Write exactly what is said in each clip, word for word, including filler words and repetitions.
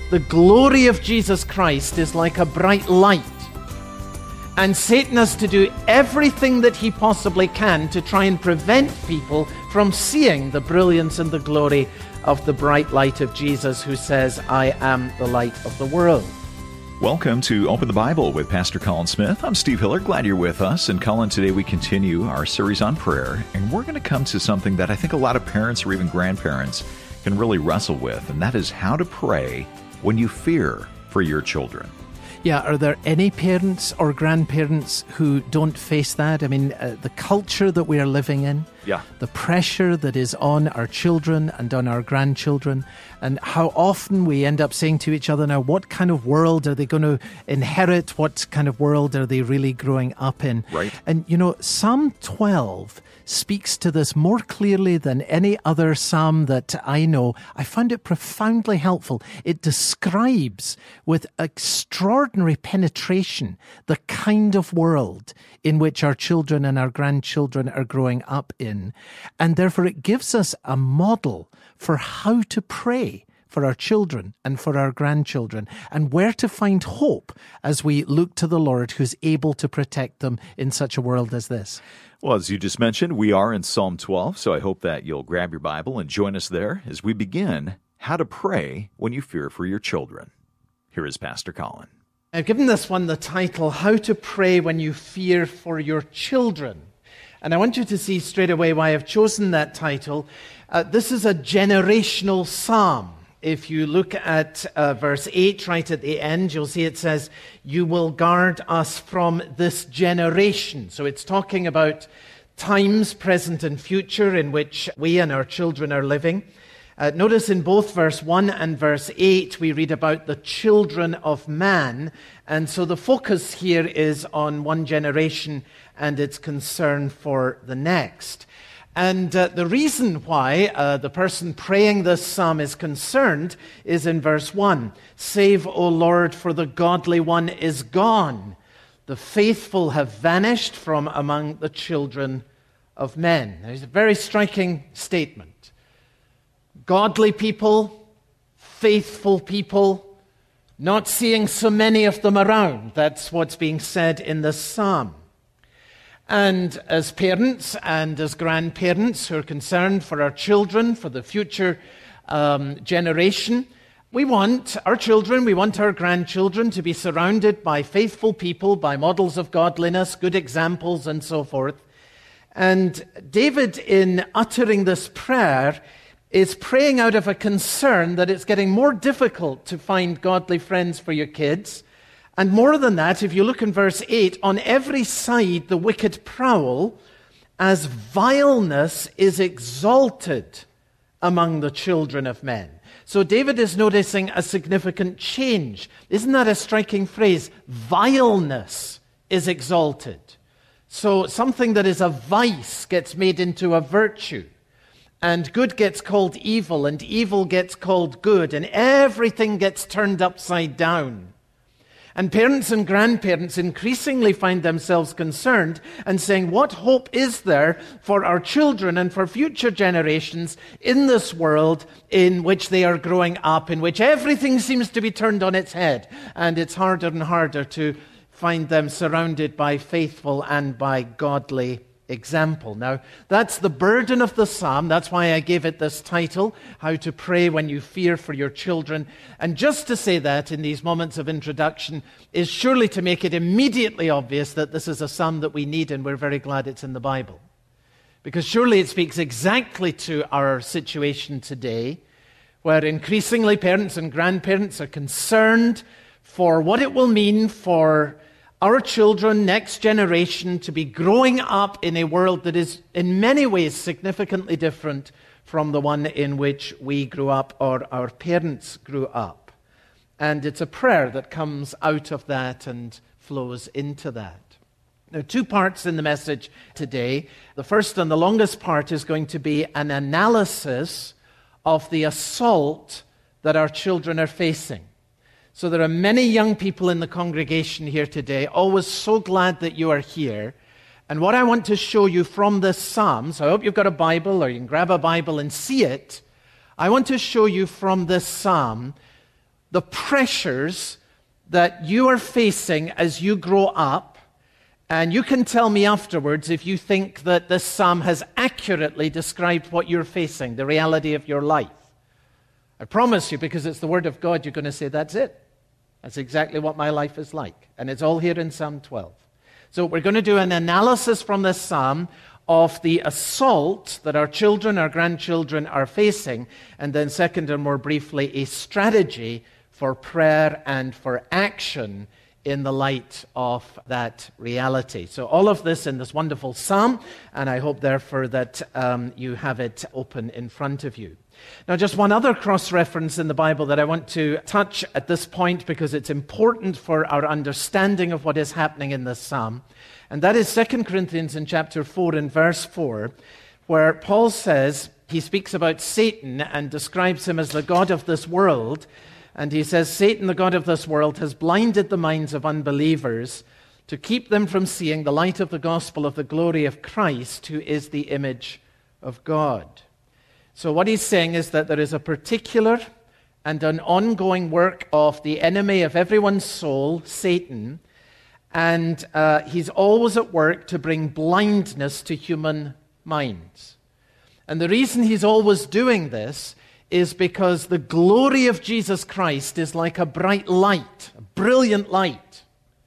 The glory of Jesus Christ is like a bright light. And Satan has to do everything that he possibly can to try and prevent people from seeing the brilliance and the glory of the bright light of Jesus, who says, I am the light of the world. Welcome to Open the Bible with Pastor Colin Smith. I'm Steve Hiller. Glad you're with us. And Colin, today we continue our series on prayer, and we're going to come to something that I think a lot of parents or even grandparents can really wrestle with, and that is how to pray when you fear for your children. Yeah, are there any parents or grandparents who don't face that? I mean, uh, the culture that we are living in, yeah. the pressure that is on our children and on our grandchildren, and how often we end up saying to each other now, what kind of world are they going to inherit? What kind of world are they really growing up in? Right. And, you know, Psalm twelve speaks to this more clearly than any other psalm that I know. I found it profoundly helpful. It describes with extraordinary penetration the kind of world in which our children and our grandchildren are growing up in. And therefore it gives us a model for how to pray for our children and for our grandchildren, and where to find hope as we look to the Lord, who's able to protect them in such a world as this. Well, as you just mentioned, we are in Psalm twelve, so I hope that you'll grab your Bible and join us there as we begin how to pray when you fear for your children. Here is Pastor Colin. I've given this one the title, How to Pray When You Fear for Your Children. And I want you to see straight away why I've chosen that title. Uh, this is a generational psalm. If you look at uh, verse eight right at the end, you'll see it says, you will guard us from this generation. So it's talking about times, present and future, in which we and our children are living. Uh, notice in both verse one and verse eight, we read about the children of man. And so the focus here is on one generation and its concern for the next. And uh, the reason why uh, the person praying this psalm is concerned is in verse one. Save, O Lord, for the godly one is gone. The faithful have vanished from among the children of men. There's a very striking statement. Godly people, faithful people, not seeing so many of them around. That's what's being said in this psalm. And as parents and as grandparents who are concerned for our children, for the future um, generation, we want our children, we want our grandchildren to be surrounded by faithful people, by models of godliness, good examples, and so forth. And David, in uttering this prayer, is praying out of a concern that it's getting more difficult to find godly friends for your kids. And more than that, if you look in verse eight, on every side the wicked prowl, as vileness is exalted among the children of men. So David is noticing a significant change. Isn't that a striking phrase? Vileness is exalted. So something that is a vice gets made into a virtue. And good gets called evil, and evil gets called good, and everything gets turned upside down. And parents and grandparents increasingly find themselves concerned and saying, what hope is there for our children and for future generations in this world in which they are growing up, in which everything seems to be turned on its head, and it's harder and harder to find them surrounded by faithful and by godly example. Now, that's the burden of the psalm. That's why I gave it this title, How to Pray When You Fear for Your Children. And just to say that in these moments of introduction is surely to make it immediately obvious that this is a psalm that we need, and we're very glad it's in the Bible. Because surely it speaks exactly to our situation today, where increasingly parents and grandparents are concerned for what it will mean for our children, next generation, to be growing up in a world that is in many ways significantly different from the one in which we grew up or our parents grew up. And it's a prayer that comes out of that and flows into that. There are two parts in the message today. The first and the longest part is going to be an analysis of the assault that our children are facing. So there are many young people in the congregation here today, always so glad that you are here. And what I want to show you from this psalm, so I hope you've got a Bible or you can grab a Bible and see it. I want to show you from this psalm the pressures that you are facing as you grow up, and you can tell me afterwards if you think that this psalm has accurately described what you're facing, the reality of your life. I promise you, because it's the Word of God, you're going to say, that's it. That's exactly what my life is like. And it's all here in Psalm twelve. So we're going to do an analysis from this psalm of the assault that our children, our grandchildren are facing, and then second and more briefly, a strategy for prayer and for action in the light of that reality. So all of this in this wonderful psalm, and I hope therefore that um, you have it open in front of you. Now, just one other cross-reference in the Bible that I want to touch at this point because it's important for our understanding of what is happening in this psalm, and that is Second Corinthians in chapter four and verse four, where Paul says, he speaks about Satan and describes him as the god of this world, and he says, Satan, the god of this world, has blinded the minds of unbelievers to keep them from seeing the light of the gospel of the glory of Christ, who is the image of God. So what he's saying is that there is a particular and an ongoing work of the enemy of everyone's soul, Satan, and uh, he's always at work to bring blindness to human minds. And the reason he's always doing this is because the glory of Jesus Christ is like a bright light, a brilliant light.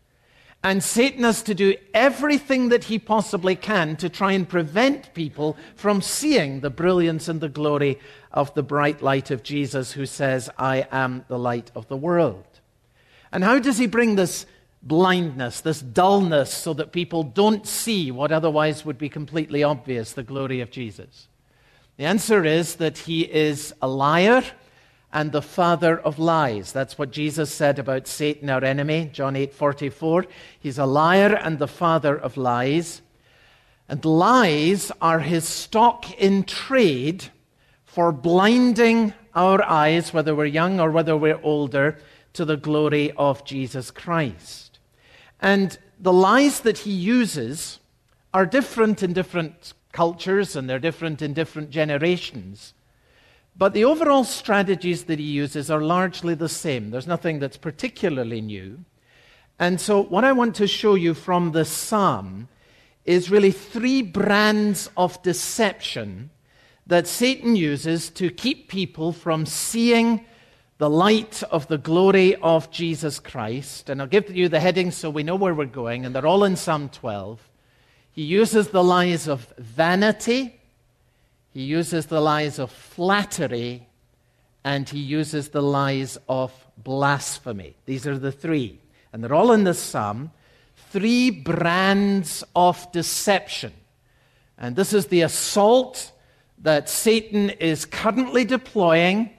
And Satan has to do everything that he possibly can to try and prevent people from seeing the brilliance and the glory of the bright light of Jesus, who says, I am the light of the world. And how does he bring this blindness, this dullness, so that people don't see what otherwise would be completely obvious, the glory of Jesus? The answer is that he is a liar and the father of lies. That's what Jesus said about Satan, our enemy, John eight forty-four. He's a liar and the father of lies. And lies are his stock in trade for blinding our eyes, whether we're young or whether we're older, to the glory of Jesus Christ. And the lies that he uses are different in different cultures, and they're different in different generations. But the overall strategies that he uses are largely the same. There's nothing that's particularly new. And so what I want to show you from this psalm is really three brands of deception that Satan uses to keep people from seeing the light of the glory of Jesus Christ. And I'll give you the headings so we know where we're going, and they're all in Psalm twelve. He uses the lies of vanity, he uses the lies of flattery, and he uses the lies of blasphemy. These are the three. And they're all in this psalm. Three brands of deception. And this is the assault that Satan is currently deploying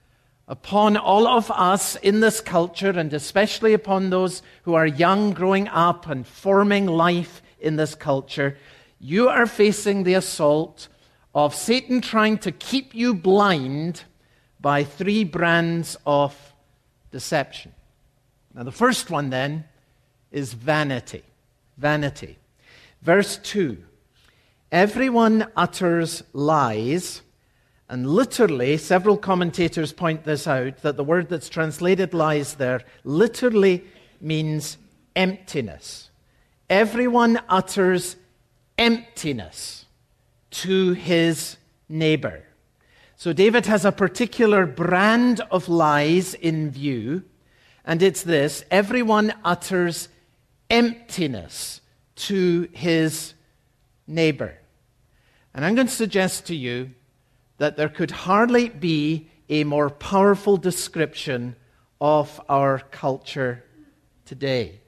upon all of us in this culture, and especially upon those who are young, growing up and forming life in this culture. You are facing the assault of Satan trying to keep you blind by three brands of deception. Now, the first one then is vanity. Vanity. Verse two. Everyone utters lies, and literally, several commentators point this out, that the word that's translated lies there literally means emptiness. Everyone utters emptiness to his neighbor. So David has a particular brand of lies in view, and it's this: everyone utters emptiness to his neighbor. And I'm going to suggest to you that there could hardly be a more powerful description of our culture today.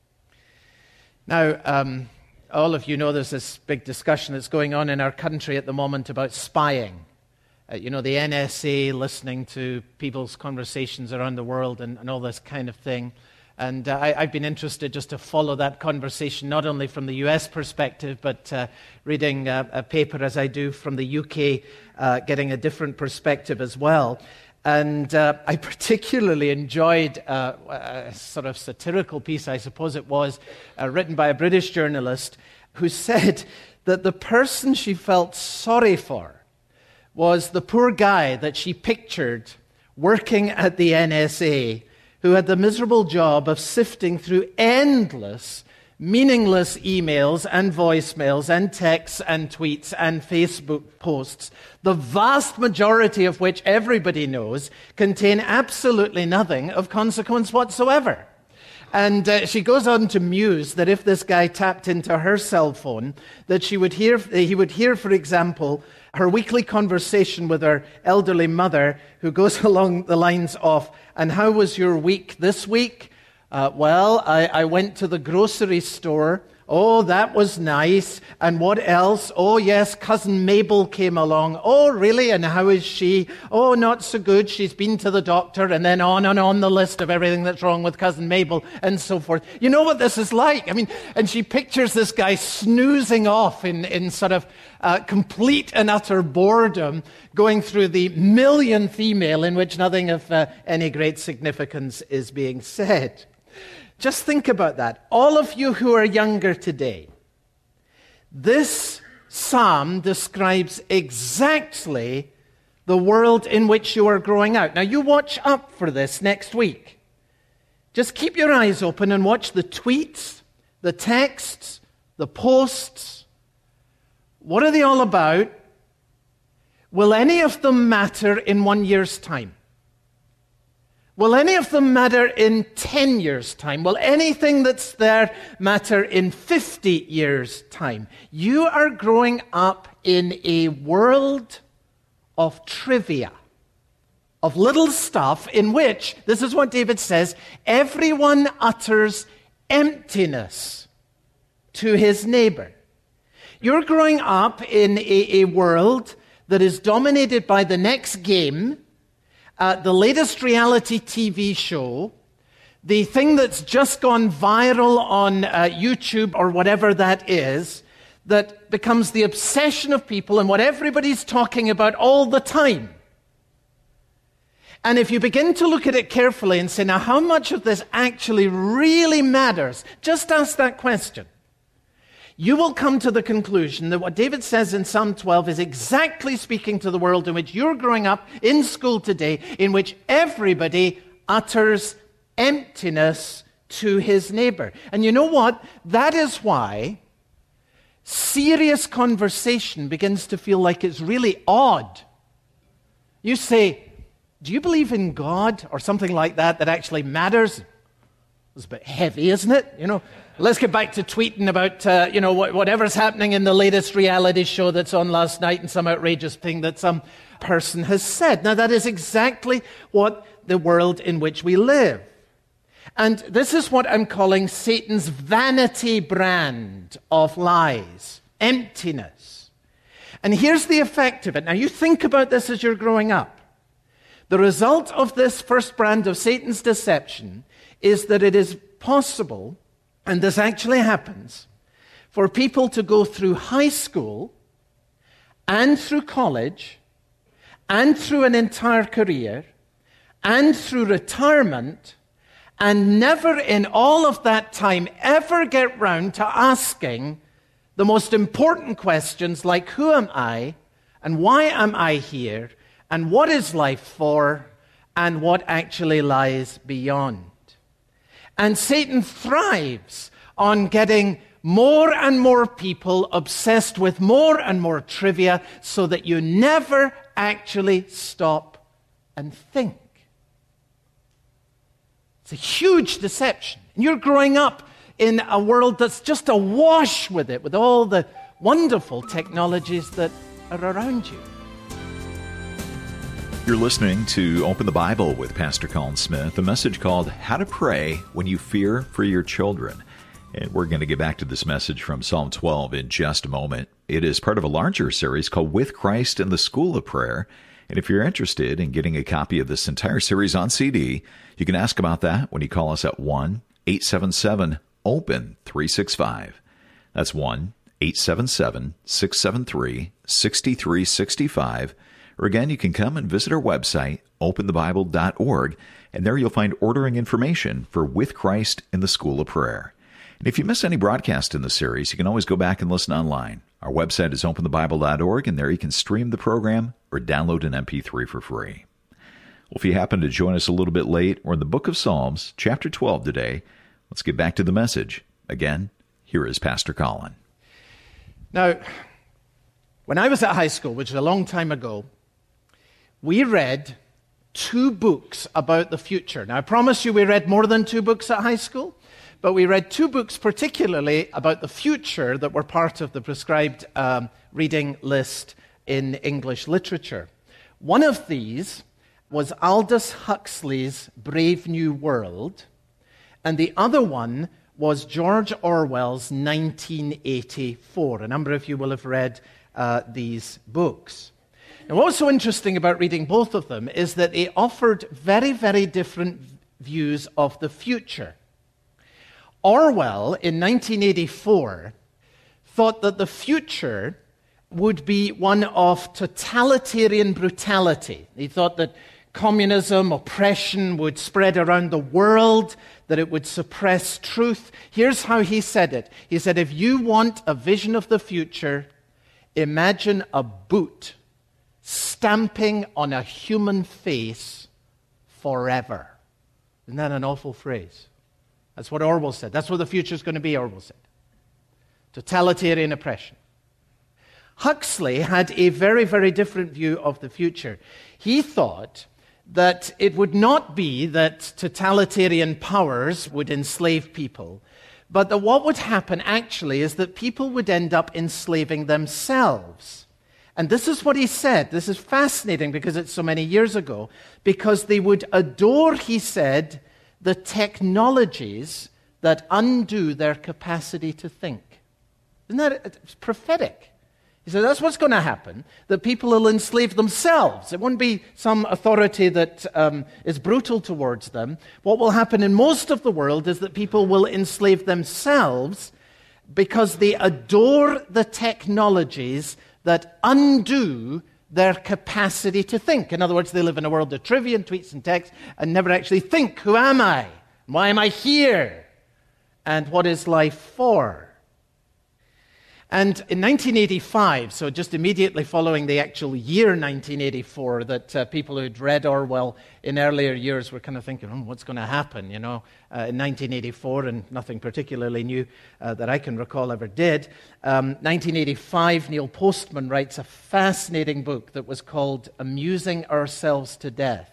Now, um, all of you know there's this big discussion that's going on in our country at the moment about spying. Uh, you know, the N S A listening to people's conversations around the world and, and all this kind of thing. And uh, I, I've been interested just to follow that conversation, not only from the U S perspective, but uh, reading uh, a paper as I do from the U K, uh, getting a different perspective as well. And uh, I particularly enjoyed uh, a sort of satirical piece, I suppose it was, uh, written by a British journalist who said that the person she felt sorry for was the poor guy that she pictured working at the N S A who had the miserable job of sifting through endless, meaningless emails and voicemails and texts and tweets and Facebook posts, the vast majority of which everybody knows contain absolutely nothing of consequence whatsoever. And uh, she goes on to muse that if this guy tapped into her cell phone, that she would hear, he would hear, for example, her weekly conversation with her elderly mother, who goes along the lines of, "And how was your week this week? Uh, well, I, I went to the grocery store. Oh, that was nice. And what else? Oh, yes, Cousin Mabel came along. Oh, really? And how is she? Oh, not so good. She's been to the doctor." And then on and on the list of everything that's wrong with Cousin Mabel and so forth. You know what this is like? I mean, and she pictures this guy snoozing off in, in sort of uh, complete and utter boredom, going through the millionth email in which nothing of uh, any great significance is being said. Just think about that. All of you who are younger today, this psalm describes exactly the world in which you are growing out. Now, you watch up for this next week. Just keep your eyes open and watch the tweets, the texts, the posts. What are they all about? Will any of them matter in one year's time? Will any of them matter in ten years' time? Will anything that's there matter in fifty years' time? You are growing up in a world of trivia, of little stuff in which, this is what David says, everyone utters emptiness to his neighbor. You're growing up in a, a world that is dominated by the next game, Uh, the latest reality T V show, the thing that's just gone viral on uh, YouTube or whatever that is, that becomes the obsession of people and what everybody's talking about all the time. And if you begin to look at it carefully and say, now how much of this actually really matters, just ask that question. You will come to the conclusion that what David says in Psalm twelve is exactly speaking to the world in which you're growing up in school today, in which everybody utters emptiness to his neighbor. And you know what? That is why serious conversation begins to feel like it's really odd. You say, do you believe in God? Or something like that that actually matters. It's a bit heavy, isn't it? You know, let's get back to tweeting about, uh, you know, whatever's happening in the latest reality show that's on last night and some outrageous thing that some person has said. Now, that is exactly what the world in which we live. And this is what I'm calling Satan's vanity brand of lies, emptiness. And here's the effect of it. Now, you think about this as you're growing up. The result of this first brand of Satan's deception is that it is possible, and this actually happens, for people to go through high school and through college and through an entire career and through retirement and never in all of that time ever get round to asking the most important questions like, who am I and why am I here and what is life for and what actually lies beyond. And Satan thrives on getting more and more people obsessed with more and more trivia so that you never actually stop and think. It's a huge deception. And you're growing up in a world that's just awash with it, with all the wonderful technologies that are around you. You're listening to Open the Bible with Pastor Colin Smith, a message called How to Pray When You Fear for Your Children. And we're going to get back to this message from Psalm twelve in just a moment. It is part of a larger series called With Christ in the School of Prayer. And if you're interested in getting a copy of this entire series on C D, you can ask about that when you call us at one eight seven seven open three six five. That's one eight seven seven, six seven three, six three six five. Or again, you can come and visit our website, open the bible dot org, and there you'll find ordering information for With Christ in the School of Prayer. And if you miss any broadcast in the series, you can always go back and listen online. Our website is open the bible dot org, and there you can stream the program or download an M P three for free. Well, if you happen to join us a little bit late, we're in the book of Psalms, chapter twelve today. Let's get back to the message. Again, here is Pastor Colin. Now, when I was at high school, which is a long time ago, we read two books about the future. Now, I promise you we read more than two books at high school, but we read two books particularly about the future that were part of the prescribed um, reading list in English literature. One of these was Aldous Huxley's Brave New World, and the other one was George Orwell's nineteen eighty-four. A number of you will have read uh, these books. Now, what was so interesting about reading both of them is that they offered very, very different views of the future. Orwell, in nineteen eighty-four, thought that the future would be one of totalitarian brutality. He thought that communism, oppression would spread around the world, that it would suppress truth. Here's how he said it. He said, if you want a vision of the future, imagine a boot stamping on a human face forever. Isn't that an awful phrase? That's what Orwell said. That's what the future is going to be, Orwell said. Totalitarian oppression. Huxley had a very, very different view of the future. He thought that it would not be that totalitarian powers would enslave people, but that what would happen actually is that people would end up enslaving themselves. And this is what he said. This is fascinating because it's so many years ago, because they would adore, he said, the technologies that undo their capacity to think. Isn't that it's prophetic? He said, that's what's going to happen, that people will enslave themselves. It won't be some authority that um, is brutal towards them. What will happen in most of the world is that people will enslave themselves because they adore the technologies that undo their capacity to think. In other words, they live in a world of trivia and tweets and texts and never actually think, who am I? Why am I here? And what is life for? And in nineteen eighty-five, so just immediately following the actual year nineteen eighty-four, that uh, people who'd read Orwell in earlier years were kind of thinking, oh, what's going to happen, you know, uh, in nineteen eighty-four, and nothing particularly new uh, that I can recall ever did. Um, nineteen eighty-five, Neil Postman writes a fascinating book that was called Amusing Ourselves to Death.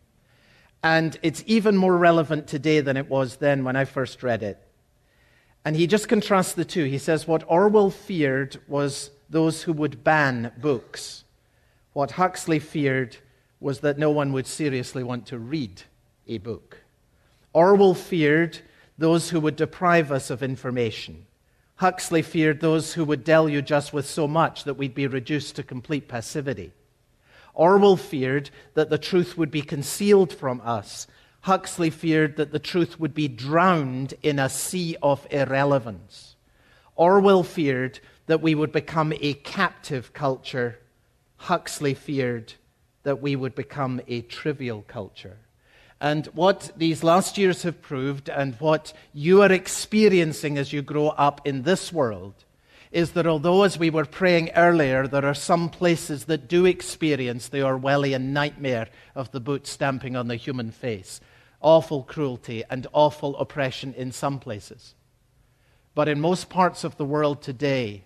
And it's even more relevant today than it was then when I first read it. And he just contrasts the two. He says what Orwell feared was those who would ban books. What Huxley feared was that no one would seriously want to read a book. Orwell feared those who would deprive us of information. Huxley feared those who would deluge us with so much that we'd be reduced to complete passivity. Orwell feared that the truth would be concealed from us. Huxley feared that the truth would be drowned in a sea of irrelevance. Orwell feared that we would become a captive culture. Huxley feared that we would become a trivial culture. And what these last years have proved, and what you are experiencing as you grow up in this world, is that although, as we were praying earlier, there are some places that do experience the Orwellian nightmare of the boot stamping on the human face, awful cruelty and awful oppression in some places. But in most parts of the world today,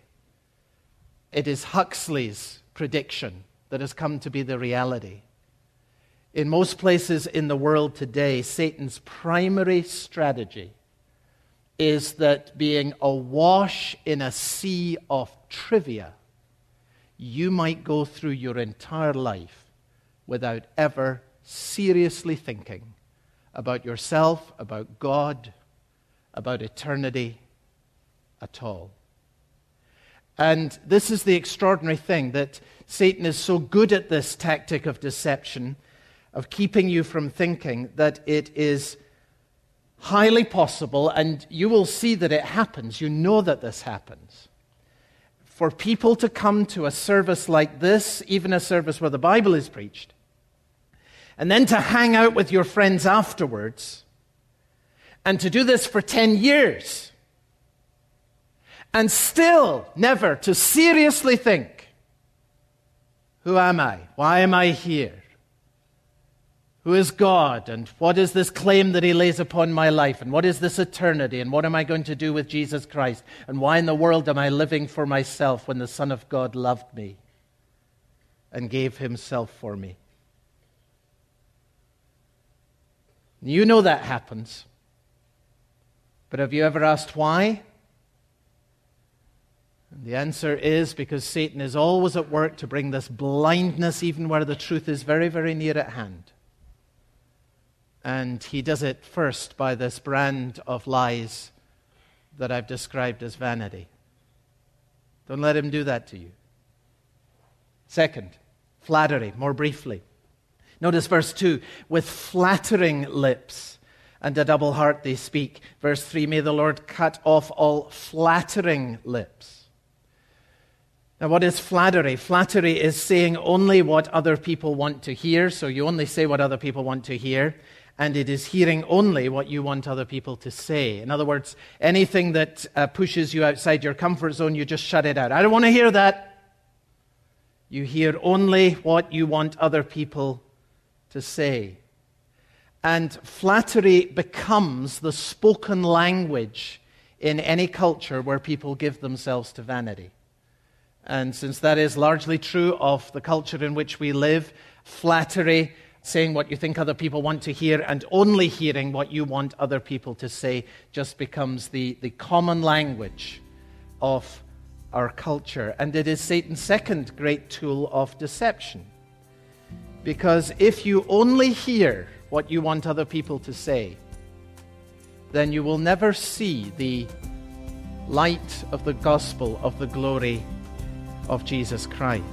it is Huxley's prediction that has come to be the reality. In most places in the world today, Satan's primary strategy is that being awash in a sea of trivia, you might go through your entire life without ever seriously thinking about yourself, about God, about eternity at all. And this is the extraordinary thing, that Satan is so good at this tactic of deception, of keeping you from thinking, that it is highly possible, and you will see that it happens, you know that this happens, for people to come to a service like this, even a service where the Bible is preached, and then to hang out with your friends afterwards, and to do this for ten years, and still never to seriously think, who am I? Why am I here? Who is God? And what is this claim that he lays upon my life? And what is this eternity? And what am I going to do with Jesus Christ? And why in the world am I living for myself when the Son of God loved me and gave himself for me? You know that happens. But have you ever asked why? And the answer is because Satan is always at work to bring this blindness even where the truth is very, very near at hand. And he does it first by this brand of lies that I've described as vanity. Don't let him do that to you. Second, flattery, more briefly. Notice verse two, with flattering lips and a double heart they speak. Verse three, may the Lord cut off all flattering lips. Now, what is flattery? Flattery is saying only what other people want to hear, so you only say what other people want to hear, and it is hearing only what you want other people to say. In other words, anything that uh, pushes you outside your comfort zone, you just shut it out. I don't want to hear that. You hear only what you want other people to say. And flattery becomes the spoken language in any culture where people give themselves to vanity. And since that is largely true of the culture in which we live, flattery, saying what you think other people want to hear and only hearing what you want other people to say, just becomes the, the common language of our culture. And it is Satan's second great tool of deception. Because if you only hear what you want other people to say, then you will never see the light of the gospel of the glory of Jesus Christ.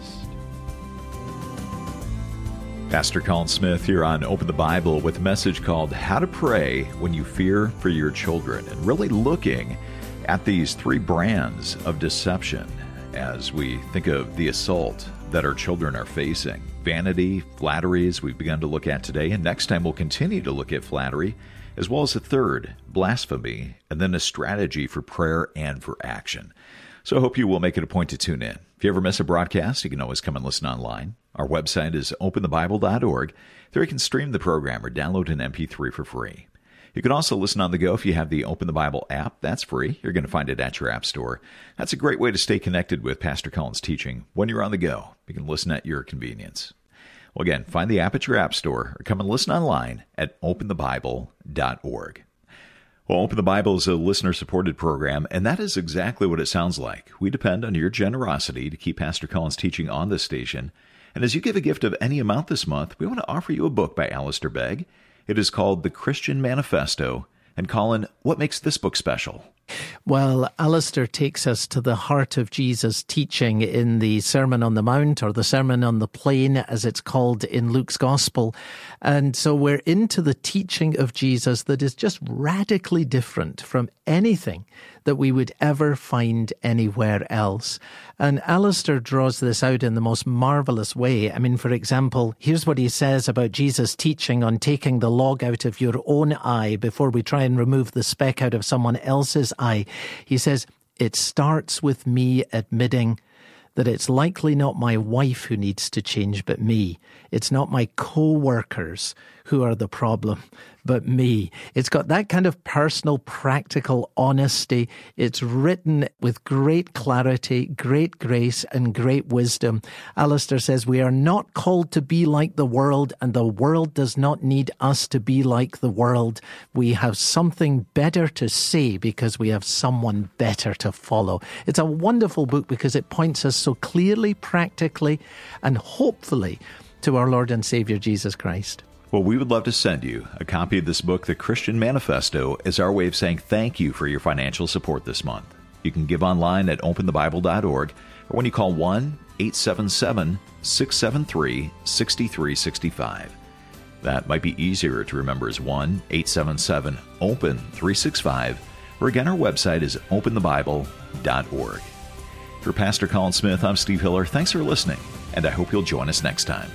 Pastor Colin Smith here on Open the Bible with a message called How to Pray When You Fear for Your Children, and really looking at these three brands of deception as we think of the assault that our children are facing. Vanity, flattery, as we've begun to look at today, and next time we'll continue to look at flattery, as well as a third, blasphemy, and then a strategy for prayer and for action. So I hope you will make it a point to tune in. If you ever miss a broadcast, you can always come and listen online. Our website is open the bible dot org. There you can stream the program or download an M P three for free. You can also listen on the go if you have the Open the Bible app. That's free. You're going to find it at your app store. That's a great way to stay connected with Pastor Colin's teaching when you're on the go. You can listen at your convenience. Well, again, find the app at your app store or come and listen online at open the bible dot org. Well, Open the Bible is a listener-supported program, and that is exactly what it sounds like. We depend on your generosity to keep Pastor Colin's teaching on this station. And as you give a gift of any amount this month, we want to offer you a book by Alistair Begg. It is called The Christian Manifesto. And Colin, what makes this book special? Well, Alistair takes us to the heart of Jesus' teaching in the Sermon on the Mount, or the Sermon on the Plain, as it's called in Luke's Gospel. And so we're into the teaching of Jesus that is just radically different from anything that we would ever find anywhere else. And Alistair draws this out in the most marvelous way. I mean, for example, here's what he says about Jesus' teaching on taking the log out of your own eye before we try and remove the speck out of someone else's eye. He says, it starts with me admitting that it's likely not my wife who needs to change, but me. It's not my co-workers who are the problem, but me. It's got that kind of personal, practical honesty. It's written with great clarity, great grace, and great wisdom. Alistair says, we are not called to be like the world, and the world does not need us to be like the world. We have something better to say because we have someone better to follow. It's a wonderful book because it points us so clearly, practically, and hopefully to our Lord and Savior, Jesus Christ. Well, we would love to send you a copy of this book, The Christian Manifesto, as our way of saying thank you for your financial support this month. You can give online at open the bible dot org, or when you call one eight seven seven, six seven three, six three six five. That might be easier to remember as one eight seven seven, open three six five, or again, our website is open the bible dot org. For Pastor Colin Smith, I'm Steve Hiller. Thanks for listening, and I hope you'll join us next time.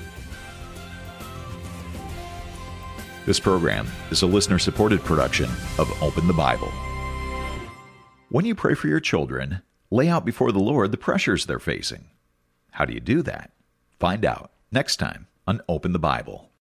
This program is a listener-supported production of Open the Bible. When you pray for your children, lay out before the Lord the pressures they're facing. How do you do that? Find out next time on Open the Bible.